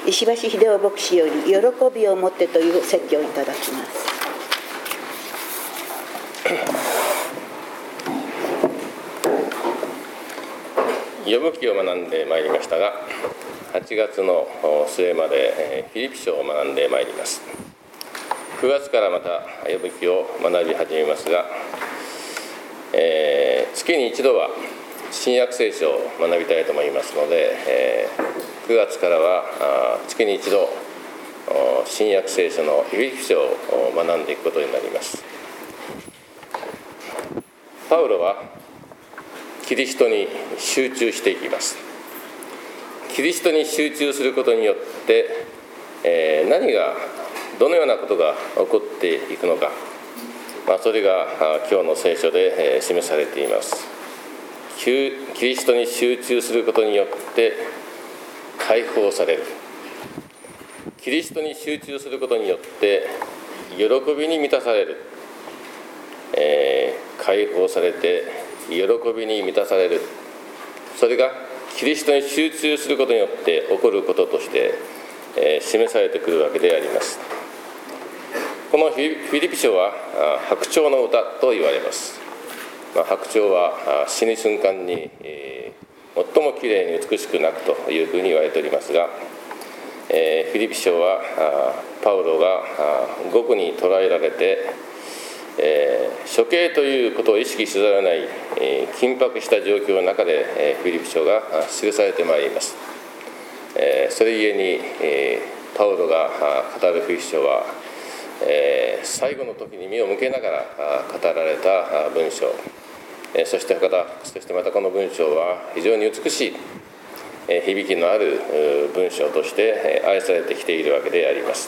石橋秀夫牧師より喜びをもってという説教をいただきます。 ヨブ記を学んでまいりましたが、8月の末までフィリピ書を学んでまいります。9月からまたヨブ記を学び始めますが、月に一度は新約聖書を学びたいと思いますので、9月からは月に一度新約聖書のフィリピ書を学んでいくことになります。パウロはキリストに集中していきます。キリストに集中することによって、どのようなことが起こっていくのか、それが今日の聖書で示されています。キリストに集中することによって解放される。キリストに集中することによって喜びに満たされる。解放されて喜びに満たされる。それがキリストに集中することによって起こることとして、示されてくるわけであります。このフィリピ書は白鳥の歌と言われます。白鳥は死ぬ瞬間に、最もきれいに美しく鳴くというふうに言われておりますが、フィリピ書はパウロが獄に捕らえられて、処刑ということを意識せざるを得ない、緊迫した状況の中で、フィリピ書が記されてまいります。それゆえに、パウロが語るフィリピ書は、最後の時に目を向けながら語られた文章、そしてまたこの文章は非常に美しい、響きのある文章として愛されてきているわけであります。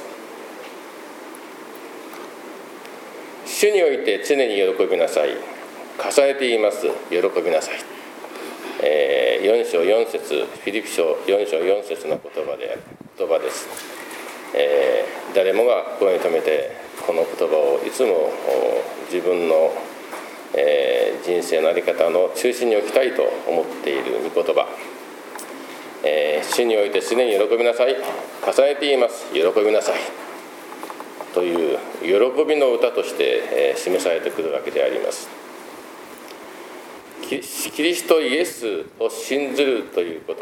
主において常に喜びなさい。重ねて言います。喜びなさい。4章4節、フィリピ書4章4節の言葉です。誰もが心に留めてこの言葉をいつも自分の、人生の在り方の中心に置きたいと思っている御言葉。主において常に喜びなさい。重ねて言います。喜びなさい。という喜びの歌として示されてくるわけであります。キリストイエスを信ずるということ、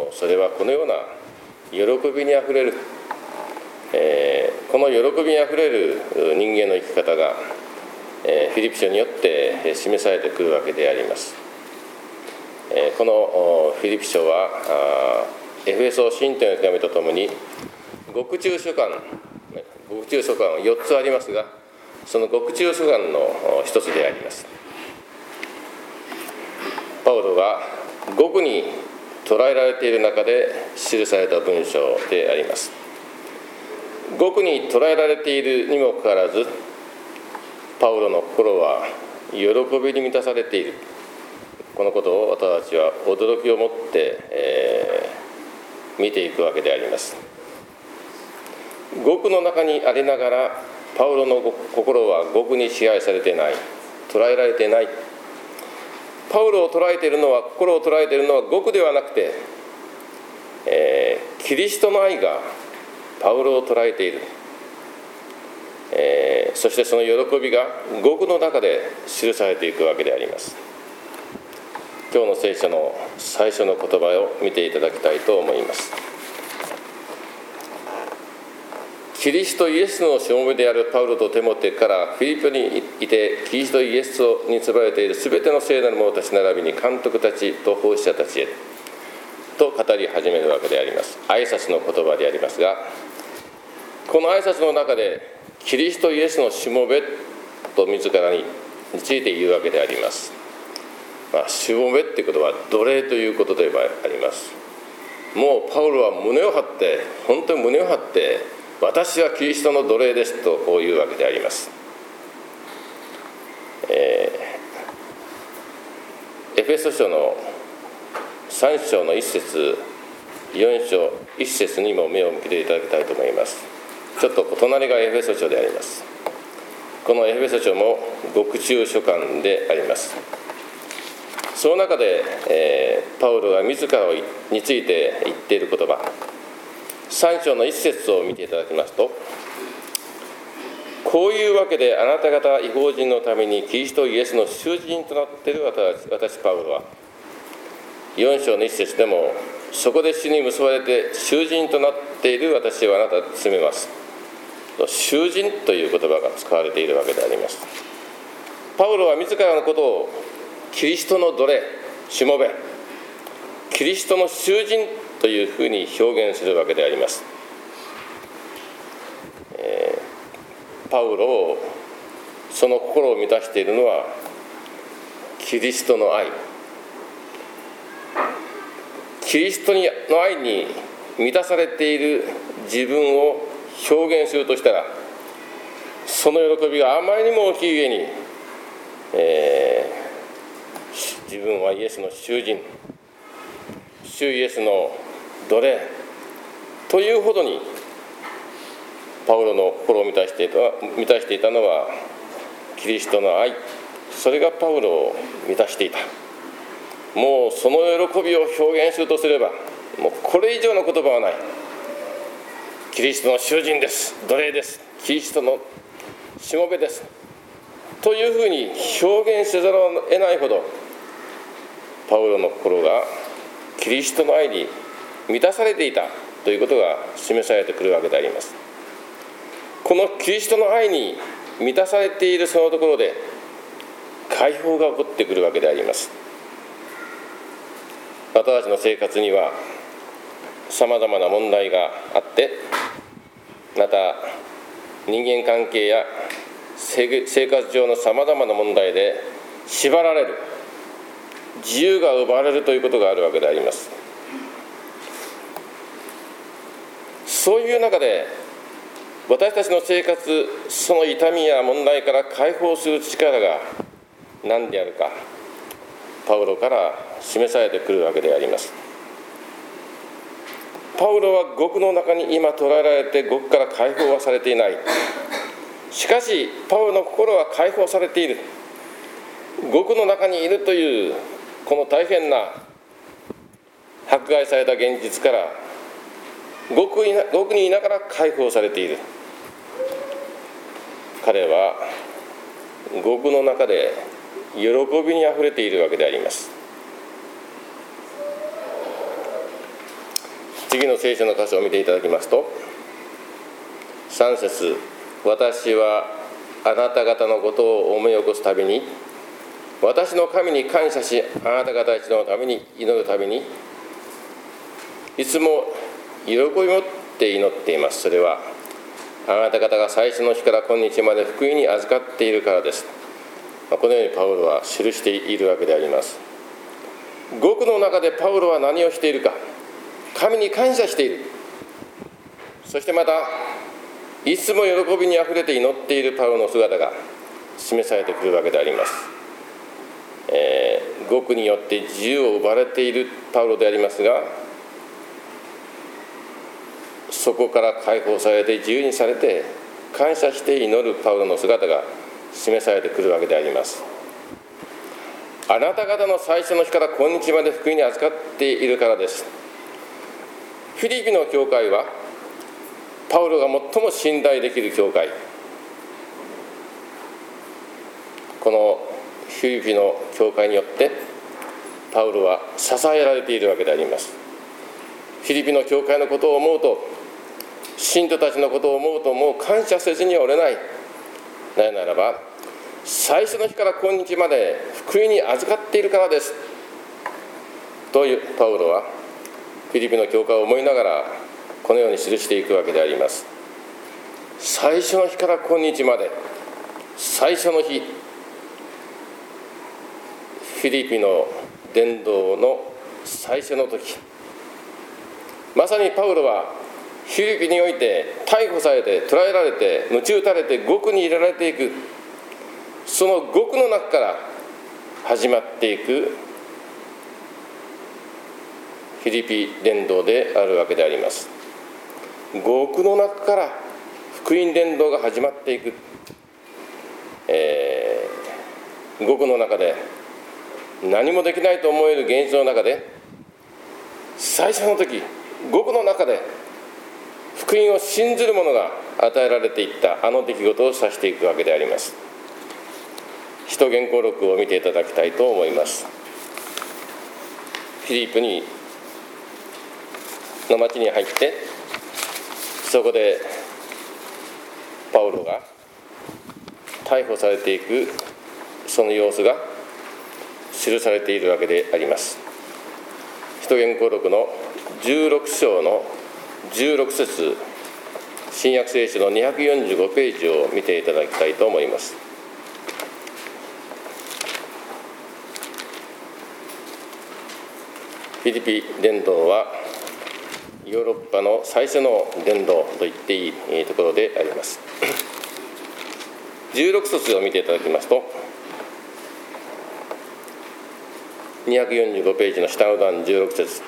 それはこのような喜びにあふれる、この喜びにあふれる人間の生き方がフィリピ書によって示されてくるわけであります。このフィリピ書はエフェソ信徒の手紙とともに獄中書簡は4つありますが、その獄中書簡の一つであります。パウロが獄に捕らえられている中で記された文章であります。獄に捕らえられているにもかかわらず、パウロの心は喜びに満たされている。このことを私たちは驚きを持って、見ていくわけであります。獄の中にありながらパウロの心は獄に支配されていない、捉えられていない。パウロを捉えているのは、心を捉えているのは獄ではなくて、キリストの愛がパウロを捉えている。そしてその喜びが獄の中で記されていくわけであります。今日の聖書の最初の言葉を見ていただきたいと思います。キリストイエスのしもべであるパウロとテモテからフィリピにいてキリストイエスにつばれているすべての聖なる者たち並びに監督たちと奉仕者たちへと語り始めるわけであります。挨拶の言葉でありますが、この挨拶の中でキリストイエスのしもべと自らについて言うわけであります。しもべってことは奴隷ということであります。もうパウロは胸を張って、本当に胸を張って私はキリストの奴隷ですとこういうわけであります。エフェソ書の3章の1節4章1節にも目を向けていただきたいと思います。ちょっと隣がエフェソ書であります。このエフェソ書も獄中書簡であります。その中で、パウロが自らについて言っている言葉、 3章の1節を見ていただきますと、こういうわけであなた方異邦人のためにキリストイエスの囚人となっている私パウロは、4章の1節でも、そこで主に結ばれて囚人となっている私はあなたに告めます。囚人という言葉が使われているわけであります。パウロは自らのことをキリストの奴隷、しもべ、キリストの囚人というふうに表現するわけであります。パウロをその心を満たしているのはキリストの愛。キリストの愛に満たされている自分を表現するとしたら、その喜びがあまりにも大きいゆえに、自分はイエスの囚人、主イエスの奴隷というほどにパウロの心を満たしていたのはキリストの愛。それがパウロを満たしていた。もうその喜びを表現するとすれば、もうこれ以上の言葉はない。キリストの囚人です、奴隷です、キリストのしもべですというふうに表現せざるを得ないほど、パウロの心がキリストの愛に満たされていたということが示されてくるわけであります。このキリストの愛に満たされているそのところで解放が起こってくるわけであります。私たちの生活にはさまざまな問題があって、また人間関係や生活上のさまざまな問題で縛られる、自由が奪われるということがあるわけであります。そういう中で私たちの生活、その痛みや問題から解放する力が何であるか、パウロから示されてくるわけであります。パウロは獄の中に今捕らえられて、獄から解放はされていない。しかしパウロの心は解放されている。獄の中にいるというこの大変な迫害された現実から獄にいながら解放されている。彼は獄の中で喜びにあふれているわけであります。次の聖書の箇所を見ていただきますと、3節、私はあなた方のことを思い起こすたびに、私の神に感謝し、あなた方一同のために祈るたびに、いつも喜びを持って祈っています。それはあなた方が最初の日から今日まで福音に預かっているからです。このようにパウロは記しているわけであります。獄の中でパウロは何をしているか、神に感謝している。そしてまたいつも喜びにあふれて祈っているパウロの姿が示されてくるわけであります。獄によって自由を奪われているパウロでありますが、そこから解放されて自由にされて感謝して祈るパウロの姿が示されてくるわけであります。あなた方の最初の日から今日まで福音に預かっているからです。フィリピの教会はパウロが最も信頼できる教会。このフィリピの教会によってパウロは支えられているわけであります。フィリピの教会のことを思うと、信徒たちのことを思うと、もう感謝せずにはおれない。なぜならば最初の日から今日まで福音に預かっているからですというパウロはフィリピの教会を思いながらこのように記していくわけであります。最初の日から今日まで、最初の日、フィリピの伝道の最初の時、まさにパウロはフィリピにおいて逮捕されて捕らえられて鞭打たれて獄に入れられていく、その獄の中から始まっていくフィリピ伝道であるわけであります。獄の中から福音伝道が始まっていく、獄の中で何もできないと思える現実の中で、最初の時獄の中で福音を信ずる者が与えられていったあの出来事を指していくわけであります。使徒言行録を見ていただきたいと思います。フィリピの町に入って、そこでパウロが逮捕されていくその様子が記されているわけであります。使徒言行録の16章の16節、新約聖書の245ページを見ていただきたいと思います。フィリピ伝道はヨーロッパの最初の伝道と言っていいところであります。16節を見ていただきますと、245ページの下の段16節、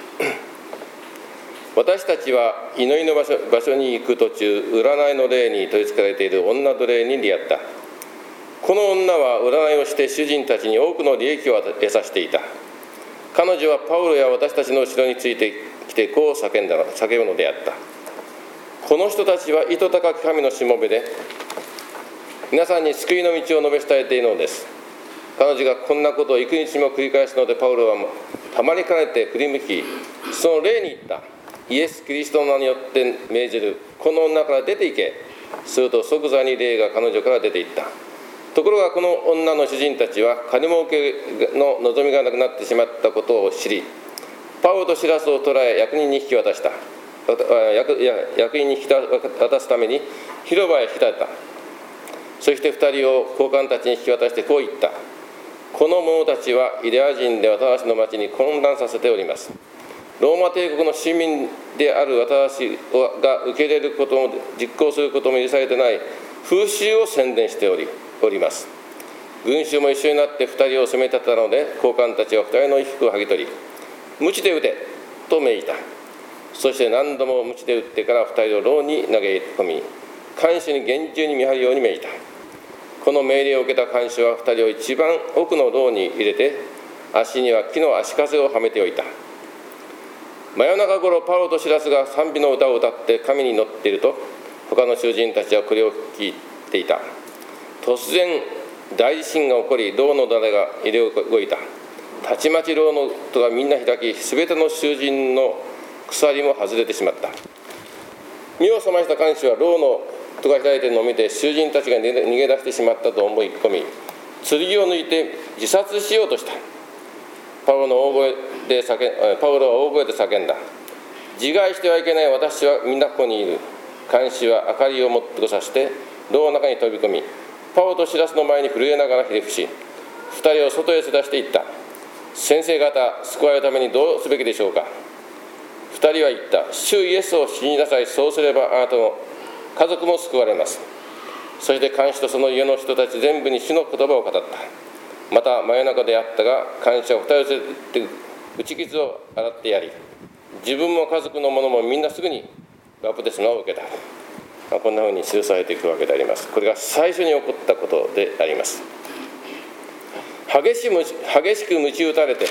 私たちは祈りの場所に行く途中、占いの霊に取りつかれている女奴隷に出会った。この女は占いをして主人たちに多くの利益を得させていた。彼女はパウロや私たちの後ろについてきてこう叫ぶのであった。この人たちは意図高き神のしもべで、皆さんに救いの道を述べ伝えているのです。彼女がこんなことを幾日も繰り返すので、パウロはたまりかねて振り向き、その霊に言った。イエス・キリストの名によって命じる。この女から出て行け。すると即座に霊が彼女から出て行った。ところがこの女の主人たちは金儲けの望みがなくなってしまったことを知り、パウロとシラスを捕らえ役人に引き渡した。役人に引き渡すために広場へ引き立てた。そして2人を高官たちに引き渡してこう言った。この者たちはユダヤ人で私の町に混乱させております。ローマ帝国の市民である私が受け入れることも実行することも許されてない風習を宣伝しております。群衆も一緒になって2人を責め立てたので、高官たちは2人の衣服を剥ぎ取り、鞭で撃てと命じた。そして何度も鞭で撃ってから2人を牢に投げ込み、看守に厳重に見張るように命じた。この命令を受けた看守は2人を一番奥の牢に入れて、足には木の足かせをはめておいた。真夜中頃、パウロとシラスが賛美の歌を歌って神に祈っていると、他の囚人たちはこれを聞いていた。突然大地震が起こり、牢の誰が揺れ動いた。たちまち牢の戸がみんな開き、すべての囚人の鎖も外れてしまった。目を覚ました看守は牢の戸が開いているのを見て、囚人たちが逃げ出してしまったと思い込み、剣を抜いて自殺しようとした。パウロは大声で叫んだ。自害してはいけない。私はみんなここにいる。看守は明かりを持ってこさせて牢の中に飛び込み、パウロとシラスの前に震えながらひれ伏し、2人を外へ連れ出していった。先生方、救われるためにどうすべきでしょうか。2人は言った。主イエスを信じなさい。そうすればあなたの家族も救われます。そして看守とその家の人たち全部に主の言葉を語った。また真夜中であったが、看守は2人を連れて打ち傷を洗ってやり、自分も家族の者もみんなすぐにバプテスマを受けた。こんなふうに記されていくわけであります。これが最初に起こったことであります。激しく鞭打たれて、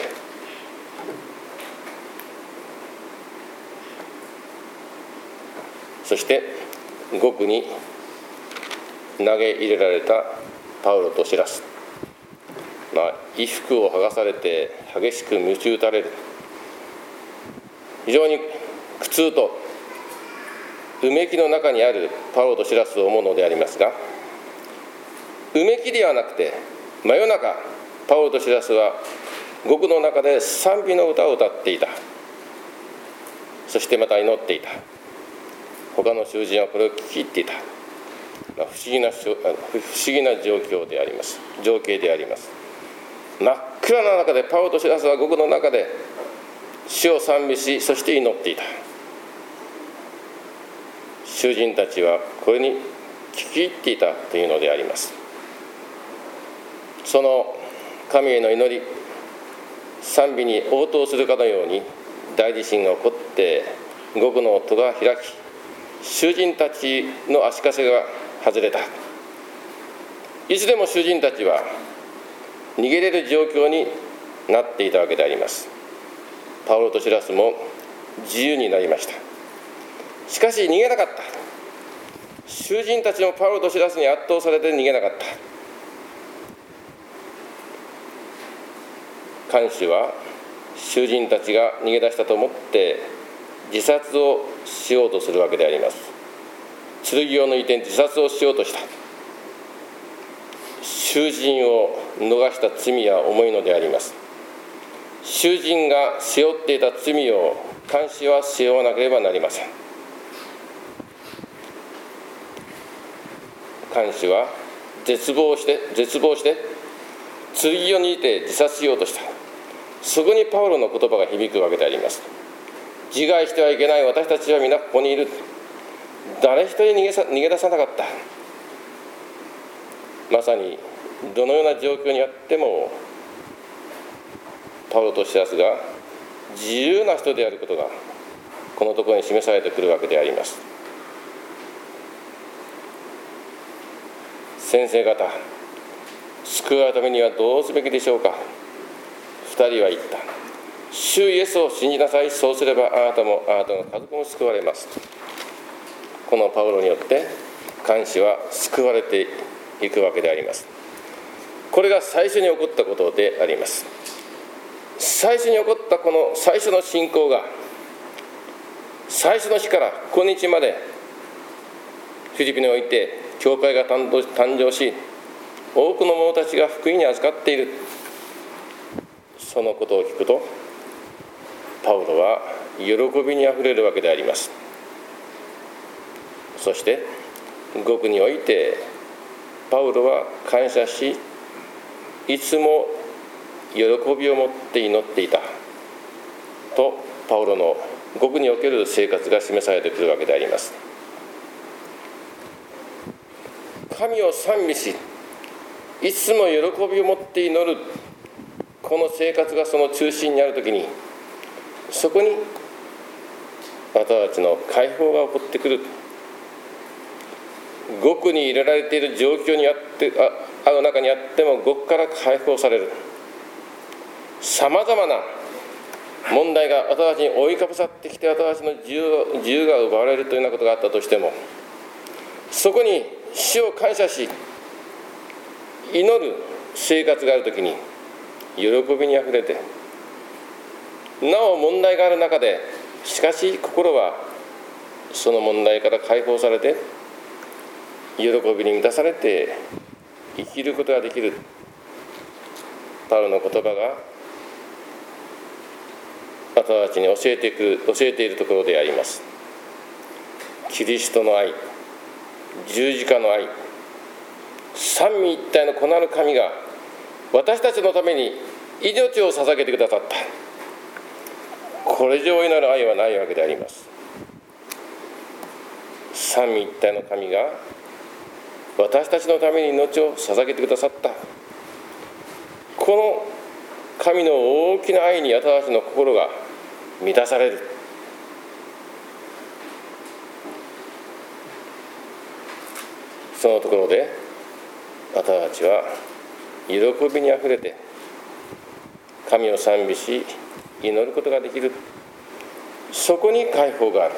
そして獄に投げ入れられたパウロとシラス、衣服を剥がされて激しく鞭打たれる。非常に苦痛とうめきの中にあるパウロとシラスを思うのでありますが、うめきではなくて、真夜中パウロとシラスは獄の中で賛美の歌を歌っていた。そしてまた祈っていた。他の囚人はこれを聞き入っていた。不思議な状況であります。情景であります。真っ暗な中でパウロとシラスは獄の中で主を賛美し、そして祈っていた。囚人たちはこれに聞き入っていたというのであります。その神への祈り、賛美に応答するかのように大地震が起こって獄の戸が開き、囚人たちの足かせが外れた。いつでも囚人たちは逃げれる状況になっていたわけであります。パウロとシラスも自由になりました。 しかし逃げなかった。囚人たちもパウロとシラスに圧倒されて逃げなかった。看守は囚人たちが逃げ出したと思って自殺をしようとするわけであります。剣を抜いて自殺をしようとした。囚人を逃した罪は重いのであります。囚人が背負っていた罪を看守は背負わなければなりません。看守は絶望して剣を抜いて自殺しようとした。そこにパウロの言葉が響くわけであります。自害してはいけない。私たちは皆ここにいる。誰一人逃げ出さなかった。まさにどのような状況にあってもパウロとシラスが自由な人であることがこのところに示されてくるわけであります。先生方、救われるためにはどうすべきでしょうか。2人は言った。主イエスを信じなさい。そうすればあなたもあなたの家族も救われます。このパウロによって看守は救われていくわけであります。これが最初に起こったことであります。最初に起こったこの最初の信仰が最初の日から今日までフィリピンにおいて教会が誕生し、多くの者たちが福音に預かっている。そのことを聞くとパウロは喜びにあふれるわけであります。そして語句においてパウロは感謝し、いつも喜びを持って祈っていたとパウロの語句における生活が示されてくるわけであります。神を賛美し、いつも喜びを持って祈る、この生活がその中心にあるときに、そこに私たちの解放が起こってくる。獄に入れられている状況にある中にあっても獄から解放される。さまざまな問題が私たちに覆いかぶさってきて、私たちの自由が奪われるというようなことがあったとしても、そこに主を感謝し祈る生活があるときに喜びにあふれて、なお問題がある中でしかし心はその問題から解放されて喜びに満たされて生きることができる。パウロの言葉が私たちに教えているところであります。キリストの愛、十字架の愛、三位一体の子なる神が私たちのために命を捧げてくださった。これ以上なる愛はないわけであります。三位一体の神が私たちのために命を捧げてくださった。この神の大きな愛に私たちの心が満たされる。そのところで私たちは喜びにあふれて神を賛美し祈ることができる。そこに解放がある。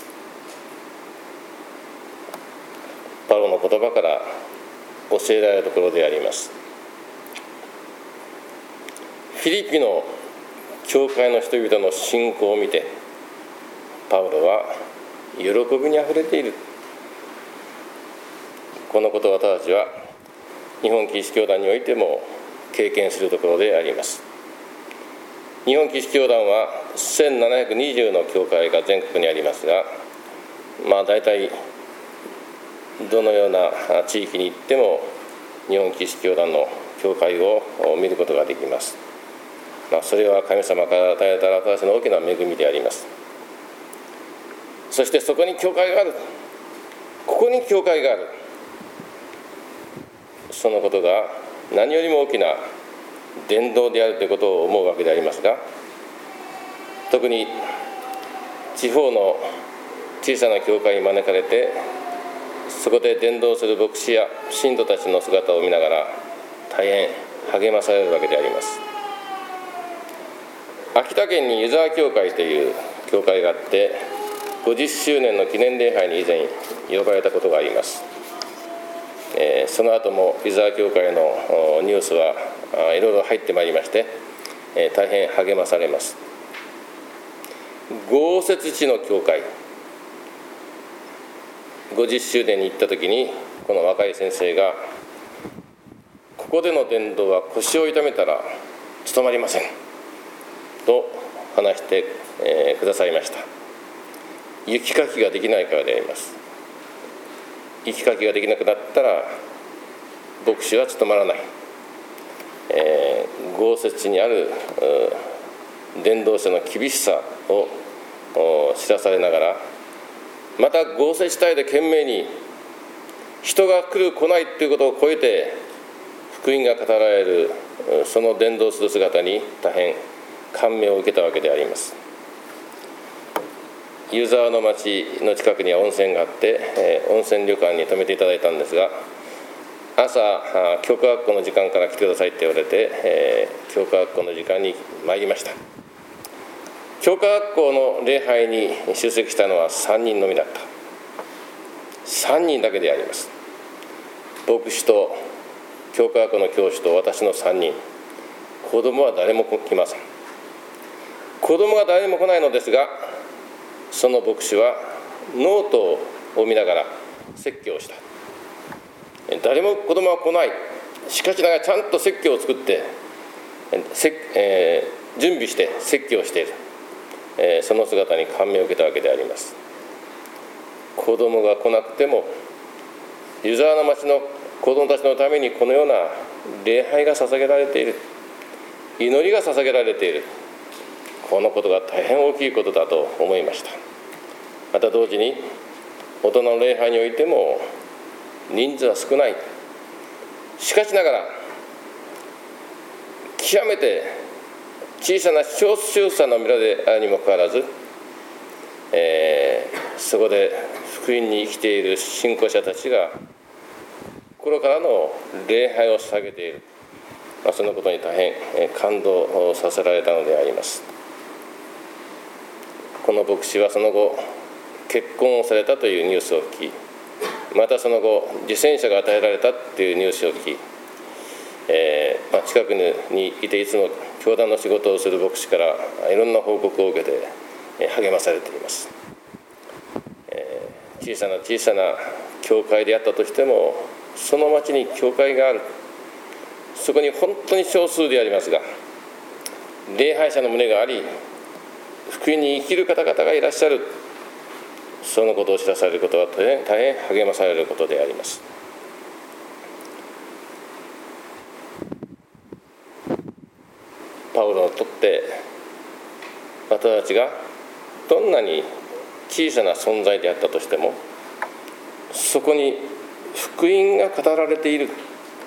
パウロの言葉から教えられるところであります。フィリピの教会の人々の信仰を見てパウロは喜びにあふれている。このことを私たちは日本キリスト教団においても経験するところであります。日本キリスト教団は1720の教会が全国にありますが、大体どのような地域に行っても日本キリスト教団の教会を見ることができます。それは神様から与えた私たちの大きな恵みであります。そしてそこに教会がある。ここに教会がある。そのことが何よりも大きな伝道であるということを思うわけでありますが、特に地方の小さな教会に招かれてそこで伝道する牧師や信徒たちの姿を見ながら大変励まされるわけであります。秋田県に湯沢教会という教会があって、 50周年の記念礼拝に以前呼ばれたことがあります。その後も伊沢教会のニュースはいろいろ入ってまいりまして、大変励まされます。豪雪地の教会、50周年に行った時にこの若い先生が、ここでの伝道は腰を痛めたら務まりませんと話して、くださいました。雪かきができないからであります。雪かきができなくなったら牧師は務まらない。豪雪地にある伝道者の厳しさを知らされながら、また豪雪地帯で懸命に人が来る来ないということを超えて福音が語られる、その伝道する姿に大変感銘を受けたわけであります。湯沢の町の近くには温泉があって、温泉旅館に泊めていただいたんですが、朝教科学校の時間から来てくださいって言われて、教科学校の時間に参りました。教科学校の礼拝に出席したのは3人のみだった。3人だけであります。牧師と教科学校の教師と私の3人。子供は誰も来ません。子供が誰も来ないのですが、その牧師はノートを見ながら説教をした。誰も子供は来ない。しかしながらちゃんと説教を作って、準備して説教をしている。その姿に感銘を受けたわけであります。子供が来なくても湯沢の町の子供たちのためにこのような礼拝が捧げられている、祈りが捧げられている、このことが大変大きいことだと思いました。また同時に大人の礼拝においても人数は少ない。しかしながら極めて小さな少数者の村であるにもかかわらず、そこで福音に生きている信仰者たちが心からの礼拝を捧げている、そのことに大変感動させられたのであります。この牧師はその後結婚をされたというニュースを聞き、またその後受洗者が与えられたというニュースを聞き、近くにいていつも教団の仕事をする牧師からいろんな報告を受けて励まされています。小さな教会であったとしても、その町に教会がある。そこに本当に少数でありますが礼拝者の胸があり、福音に生きる方々がいらっしゃる。そのことを知らされることは大変励まされることであります。パウロにとって私たちがどんなに小さな存在であったとしても、そこに福音が語られている、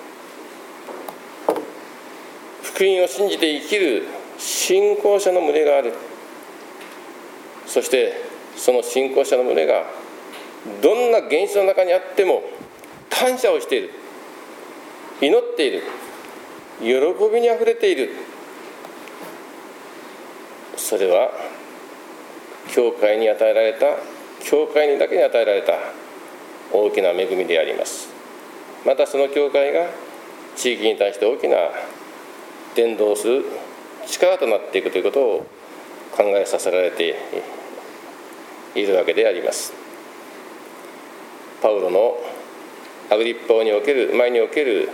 福音を信じて生きる信仰者の群れがある。そしてその信仰者の群れがどんな現実の中にあっても感謝をしている、祈っている、喜びにあふれている。それは教会に与えられた、教会にだけに与えられた大きな恵みであります。またその教会が地域に対して大きな伝道する力となっていくということを考えさせられているわけであります。パウロのアグリッパ王における前における、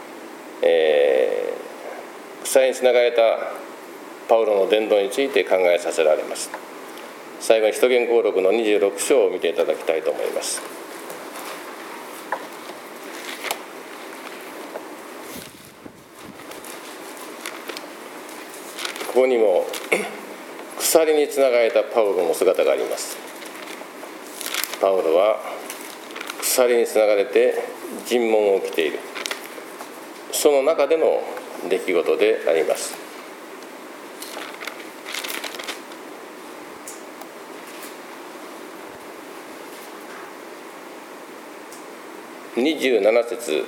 鎖につながれたパウロの伝道について考えさせられます。最後に使徒言行録の26章を見ていただきたいと思います。ここにも鎖につながれたパウロの姿があります。パウロは鎖につながれて尋問を受けている、その中での出来事であります。27節、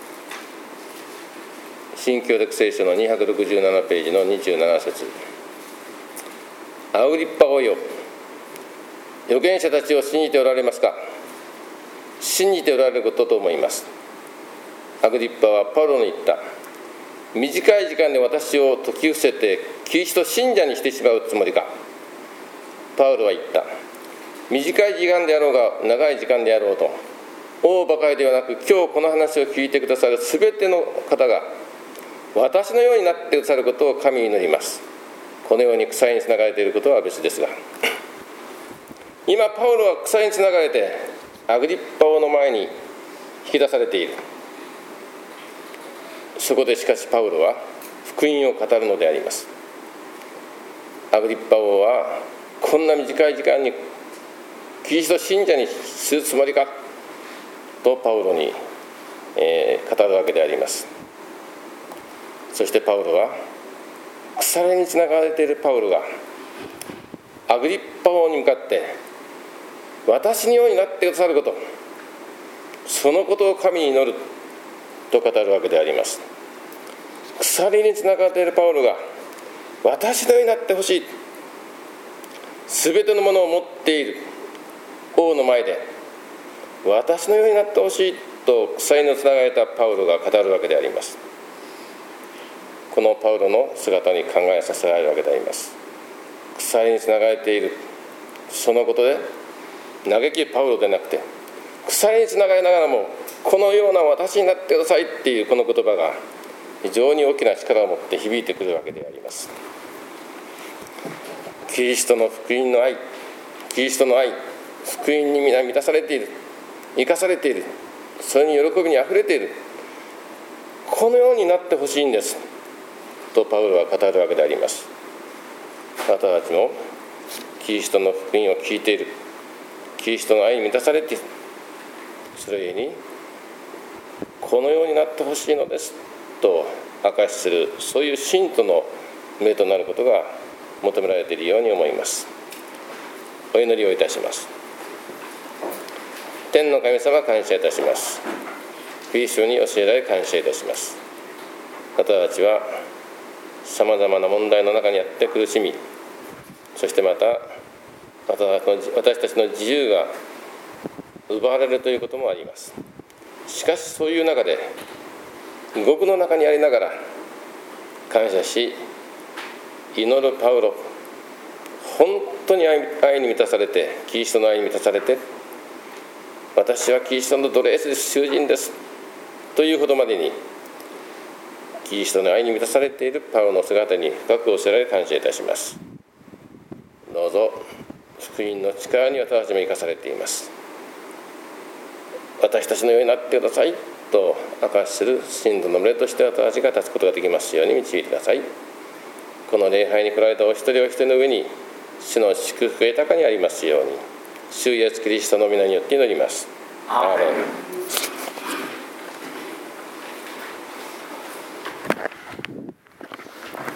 新教読聖書の267ページの27節。アグリッパ王よ、喜預言者たちを信じておられますか？信じておられることと思います。アグリッパはパウロに言った。短い時間で私を説き伏せてキリスト信者にしてしまうつもりか？パウロは言った。短い時間であろうが長い時間であろうと、王ばかりではなく今日この話を聞いてくださるすべての方が私のようになってくださることを神に祈ります。このように鎖につながれていることは別ですが、今パウロは鎖につながれてアグリッパ王の前に引き出されている。そこでしかしパウロは福音を語るのであります。アグリッパ王はこんな短い時間にキリスト信者にするつもりかとパウロに、語るわけであります。そしてパウロは鎖につながれているパウロがアグリッパ王に向かって私のようになってくださること、そのことを神に祈ると語るわけであります。鎖につながっているパウロが私のようになってほしい、すべてのものを持っている王の前で私のようになってほしいと鎖のつながれたパウロが語るわけであります。このパウロの姿に考えさせられるわけであります。鎖につながれているそのことで嘆きパウロでなくて、鎖につながりながらもこのような私になってくださいっていうこの言葉が非常に大きな力を持って響いてくるわけであります。キリストの福音の愛、キリストの愛、福音に皆満たされている、生かされている、それに喜びにあふれている、このようになってほしいんですとパウロは語るわけであります。あなたたちもキリストの福音を聞いている、キリストの愛に満たされている、それゆえにこのようになってほしいのですと証しする、そういう信徒の目となることが求められているように思います。お祈りをいたします。天の神様、感謝いたします。キリストに教えられ感謝いたします。あなたたちはさまざまな問題の中にあって苦しみ、そしてまた私たちの自由が奪われるということもあります。しかしそういう中で地獄の中にありながら感謝し祈るパウロ、本当に愛に満たされて、キリストの愛に満たされて、私はキリストの奴隷です、囚人ですというほどまでにキリストの愛に満たされているパウロの姿に深く教えられ感謝いたします。どうぞ福音の力に私たちも生かされています。私たちのようになってくださいと証しする信徒の群れとして私たちが立つことができますように導いてください。この礼拝に来られたお一人お一人の上に主の祝福が豊かにありますように、主イエスキリストの皆によって祈ります。アーメン。